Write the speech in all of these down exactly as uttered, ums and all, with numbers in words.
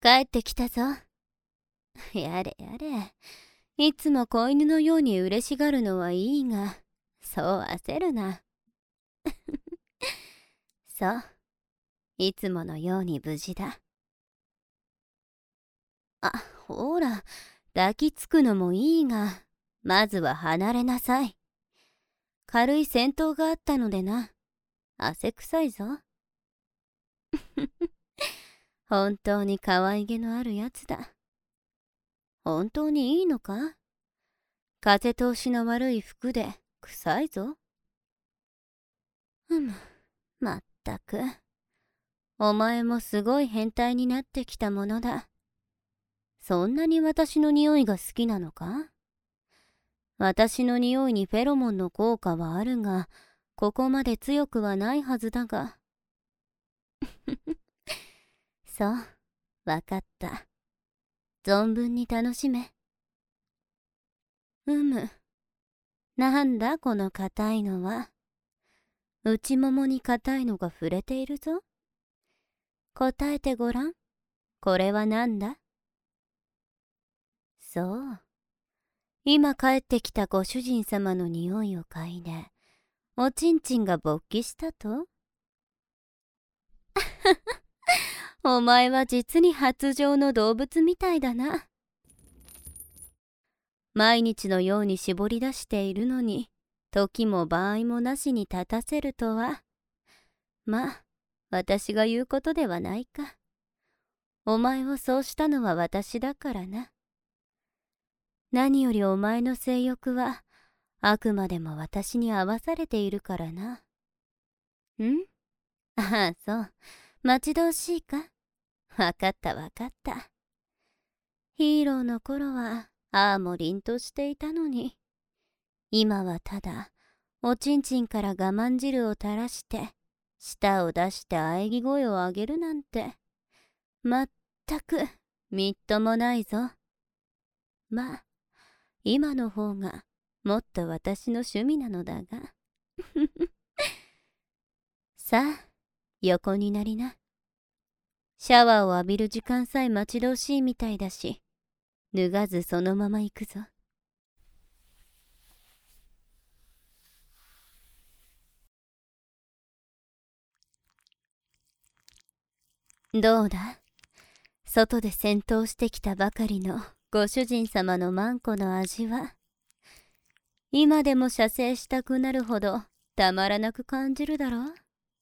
帰ってきたぞ。やれやれ。いつも子犬のように嬉しがるのはいいが、そう焦るな。そう。いつものように無事だ。あ、ほら、抱きつくのもいいが、まずは離れなさい。軽い戦闘があったのでな。汗臭いぞ。本当に可愛げのあるやつだ。本当にいいのか？風通しの悪い服で臭いぞ。ふむ、まったく。お前もすごい変態になってきたものだ。そんなに私の匂いが好きなのか？私の匂いにフェロモンの効果はあるが、ここまで強くはないはずだが。そう、わかった。存分に楽しめ。うむ。なんだこの硬いのは。内ももに硬いのが触れているぞ。答えてごらん。これはなんだ？そう。今帰ってきたご主人様の匂いを嗅いで、おちんちんが勃起したと？お前は実に発情の動物みたいだな。毎日のように絞り出しているのに、時も場合もなしに立たせるとは。まあ、私が言うことではないか。お前をそうしたのは私だからな。何よりお前の性欲は、あくまでも私に合わされているからな。ん？ああ、そう。待ち遠しいか？わかったわかった。ヒーローの頃は、ああも凛としていたのに、今はただ、おちんちんから我慢汁を垂らして、舌を出して喘ぎ声を上げるなんて、まったく、みっともないぞ。まあ、今の方が、もっと私の趣味なのだが。さあ、横になりな。シャワーを浴びる時間さえ待ち遠しいみたいだし、脱がずそのまま行くぞ。どうだ？外で戦闘してきたばかりのご主人様のマンコの味は、今でも射精したくなるほどたまらなく感じるだろう？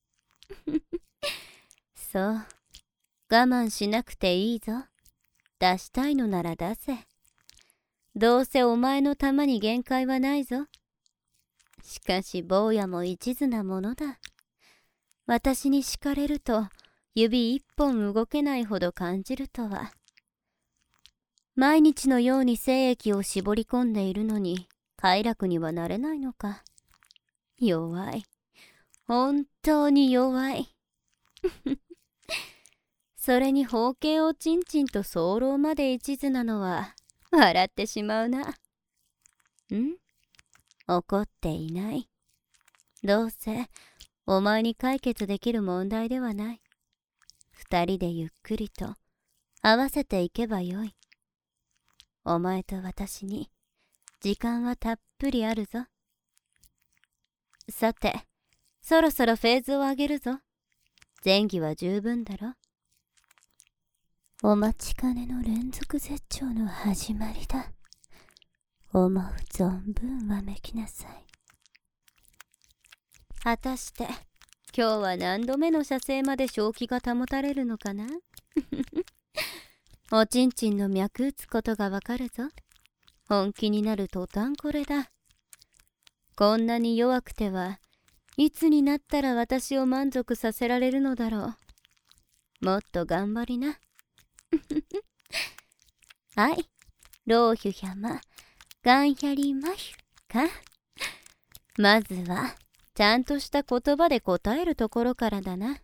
そう、我慢しなくていいぞ。出したいのなら出せ。どうせお前の玉に限界はないぞ。しかし坊やも一途なものだ。私に敷かれると指一本動けないほど感じるとは。毎日のように精液を絞り込んでいるのに快楽にはなれないのか。弱い。本当に弱い。それに包茎をちんちんと早漏まで一途なのは笑ってしまうな。ん？怒っていない。どうせお前に解決できる問題ではない。二人でゆっくりと合わせていけばよい。お前と私に時間はたっぷりあるぞ。さて、そろそろフェーズを上げるぞ。前儀は十分だろ。お待ちかねの連続絶頂の始まりだ。思う存分わめきなさい。果たして今日は何度目の射精まで正気が保たれるのかな。おちんちんの脈打つことがわかるぞ。本気になる途端これだ。こんなに弱くてはいつになったら私を満足させられるのだろう。もっと頑張りな。はい、ローヒュヒャマガンヒャリマヒュか。まずはちゃんとした言葉で答えるところからだな。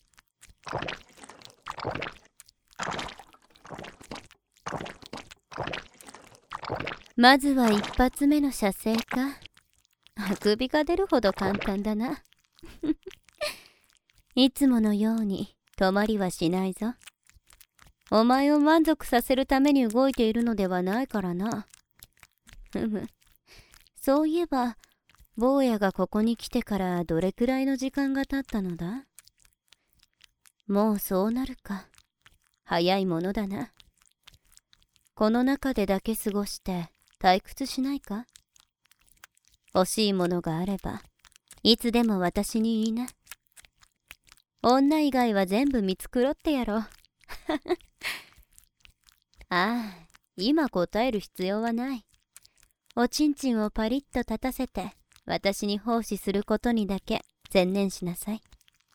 まずは一発目の射精か。あくびが出るほど簡単だな。いつものように止まりはしないぞ。 お前を満足させるために動いているのではないからな。ふむ。そういえば、坊やがここに来てからどれくらいの時間が経ったのだ？もうそうなるか。早いものだな。この中でだけ過ごして退屈しないか？欲しいものがあれば、いつでも私に言いな。女以外は全部見繕ってやろう。ああ、今答える必要はない。おちんちんをパリッと立たせて、私に奉仕することにだけ専念しなさい。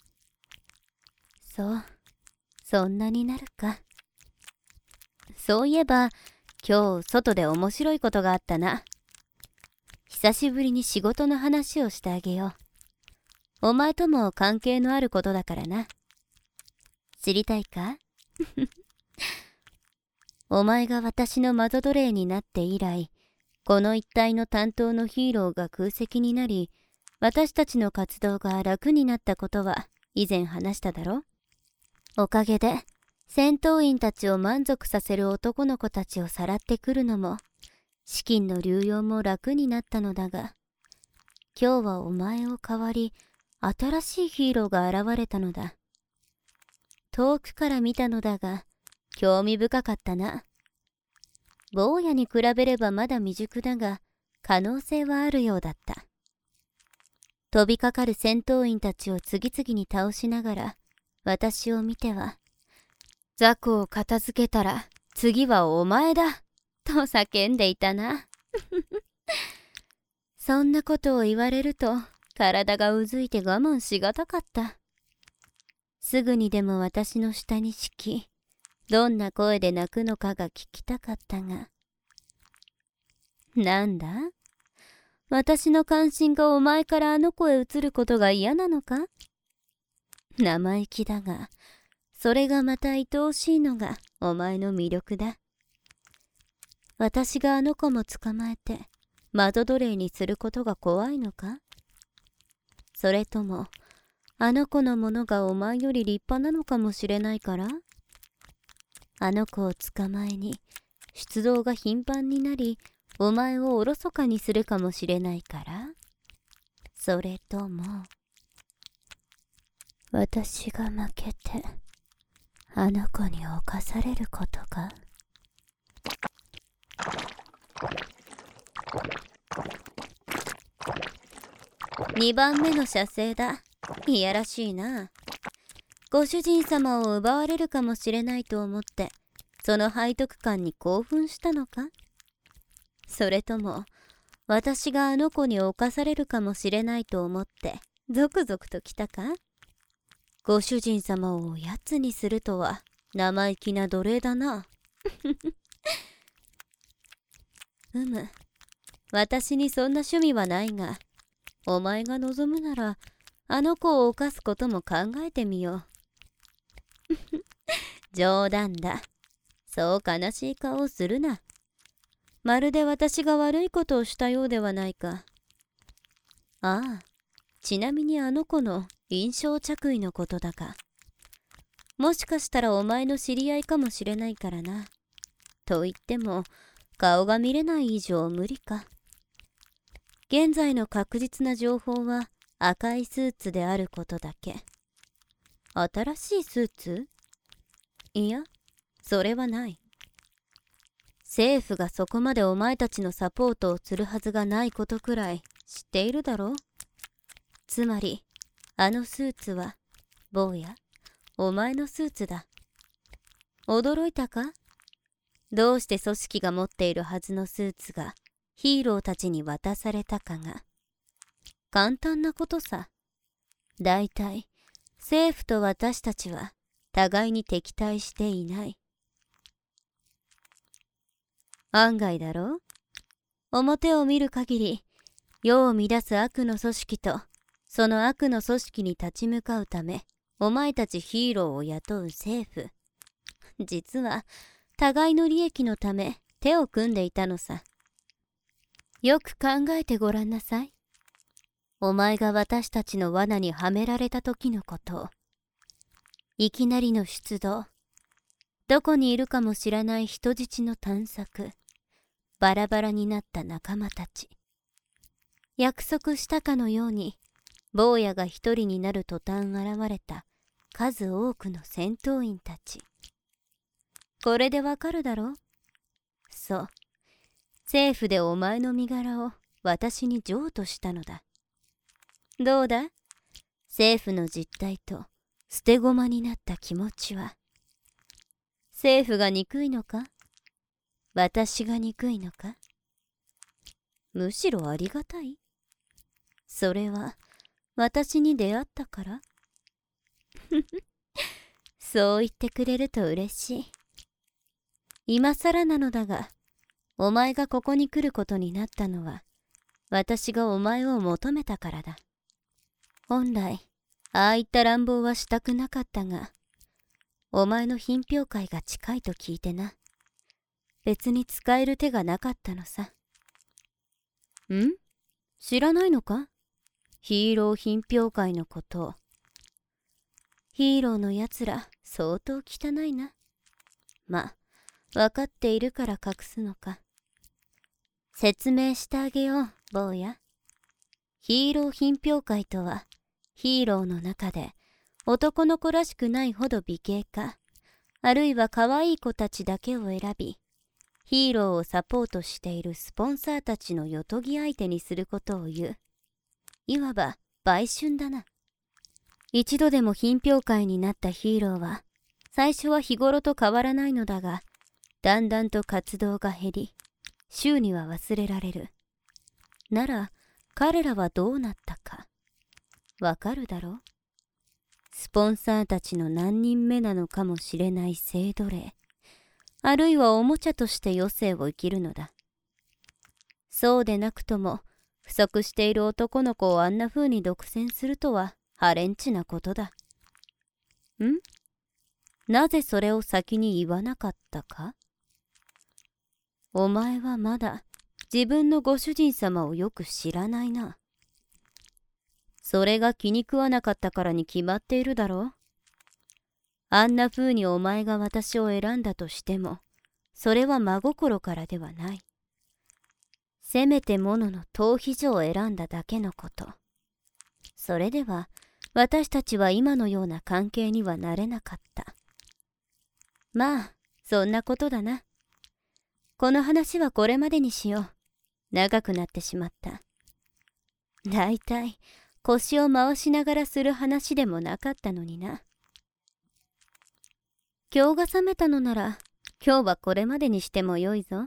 そう、そんなになるか。そういえば、今日外で面白いことがあったな。久しぶりに仕事の話をしてあげよう。お前とも関係のあることだからな。知りたいか？お前が私の魔女奴隷になって以来、この一帯の担当のヒーローが空席になり、私たちの活動が楽になったことは以前話しただろ？おかげで、戦闘員たちを満足させる男の子たちをさらってくるのも、資金の流用も楽になったのだが、今日はお前を代わり、新しいヒーローが現れたのだ。遠くから見たのだが、興味深かったな。坊やに比べればまだ未熟だが、可能性はあるようだった。飛びかかる戦闘員たちを次々に倒しながら、私を見ては、雑魚を片付けたら、次はお前だと叫んでいたな。そんなことを言われると、体がうずいて我慢しがたかった。すぐにでも私の下に敷き、どんな声で泣くのかが聞きたかったが。なんだ？私の関心がお前からあの子へ移ることが嫌なのか？生意気だが、それがまた愛おしいのがお前の魅力だ。私があの子も捕まえて、魔女奴隷にすることが怖いのか？それとも、あの子のものがお前より立派なのかもしれないから？あの子を捕まえに、出動が頻繁になり、お前をおろそかにするかもしれないから？それとも、私が負けて、あの子に侵されることか？二番目の射精だ。いやらしいな。ご主人様を奪われるかもしれないと思って、その背徳感に興奮したのか？それとも、私があの子に侵されるかもしれないと思って、ゾクゾクと来たか？ご主人様をやつにするとは、生意気な奴隷だな。うむ、私にそんな趣味はないが、お前が望むなら、あの子を犯すことも考えてみよう。冗談だ。そう悲しい顔をするな。まるで私が悪いことをしたようではないか。ああ、ちなみにあの子の印象着衣のことだが、もしかしたらお前の知り合いかもしれないからな。と言っても、顔が見れない以上無理か。現在の確実な情報は赤いスーツであることだけ。新しいスーツ？いや、それはない。政府がそこまでお前たちのサポートをするはずがないことくらい知っているだろう？つまり、あのスーツは、坊や、お前のスーツだ。驚いたか？どうして組織が持っているはずのスーツがヒーローたちに渡されたかが。簡単なことさ。だいたい、政府と私たちは互いに敵対していない。案外だろう？表を見る限り、世を乱す悪の組織と、その悪の組織に立ち向かうため、お前たちヒーローを雇う政府。実は、互いの利益のため手を組んでいたのさ。よく考えてごらんなさい。お前が私たちの罠にはめられた時のことを。いきなりの出動。 どこにいるかも知らない人質の探索、バラバラになった仲間たち。約束したかのように、坊やが一人になる途端現れた数多くの戦闘員たち。これでわかるだろ？そう。政府でお前の身柄を私に譲渡したのだ。どうだ？政府の実態と捨て駒になった気持ちは。政府が憎いのか？私が憎いのか？むしろありがたい？それは私に出会ったから？そう言ってくれると嬉しい。今更なのだが、お前がここに来ることになったのは、私がお前を求めたからだ。本来、ああいった乱暴はしたくなかったが、お前の品評会が近いと聞いてな。別に使える手がなかったのさ。ん？知らないのか？ヒーロー品評会のことを。ヒーローのやつら相当汚いな。ま、わかっているから隠すのか。説明してあげよう、坊や。ヒーロー品評会とは、ヒーローの中で男の子らしくないほど美形か、あるいは可愛い子たちだけを選び、ヒーローをサポートしているスポンサーたちのよとぎ相手にすることを言う。いわば売春だな。一度でも品評会になったヒーローは、最初は日頃と変わらないのだが、だんだんと活動が減り、週には忘れられる。なら、彼らはどうなったか、わかるだろう？スポンサーたちの何人目なのかもしれない性奴隷、あるいはおもちゃとして余生を生きるのだ。そうでなくとも、不足している男の子をあんな風に独占するとは、ハレンチなことだ。ん？なぜそれを先に言わなかったか？お前はまだ自分のご主人様をよく知らないな。それが気に食わなかったからに決まっているだろう。あんな風にお前が私を選んだとしても、それは真心からではない。せめてものの逃避所を選んだだけのこと。それでは、私たちは今のような関係にはなれなかった。まあ、そんなことだな。この話はこれまでにしよう。長くなってしまった。だいたい腰を回しながらする話でもなかったのにな。今日が覚めたのなら、今日はこれまでにしてもよいぞ。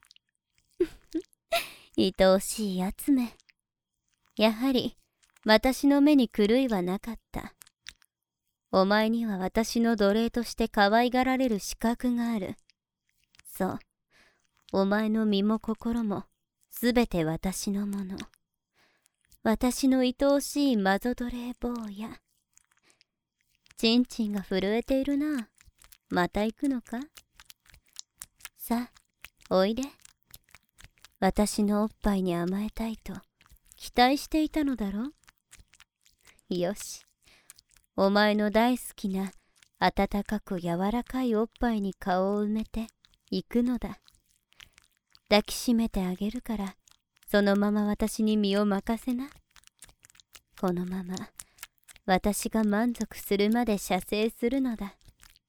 愛おしいやつめ。やはり、私の目に狂いはなかった。お前には私の奴隷として可愛がられる資格がある。そう。お前の身も心も、すべて私のもの。私の愛おしいマゾ奴隷坊や。ちんちんが震えているな。また行くのか？さあ、おいで。私のおっぱいに甘えたいと期待していたのだろう？よし。お前の大好きな温かく柔らかいおっぱいに顔を埋めて行くのだ。抱きしめてあげるから、そのまま私に身を任せな。このまま私が満足するまで射精するのだ。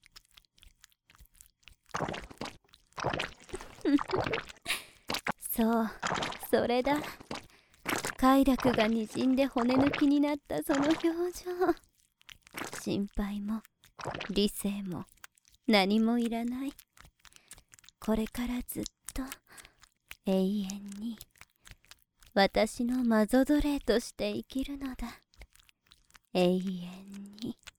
そう、それだ。快楽がにじんで骨抜きになったその表情。心配も理性も何もいらない。これからずっと永遠に私のマゾ奴隷として生きるのだ。永遠に。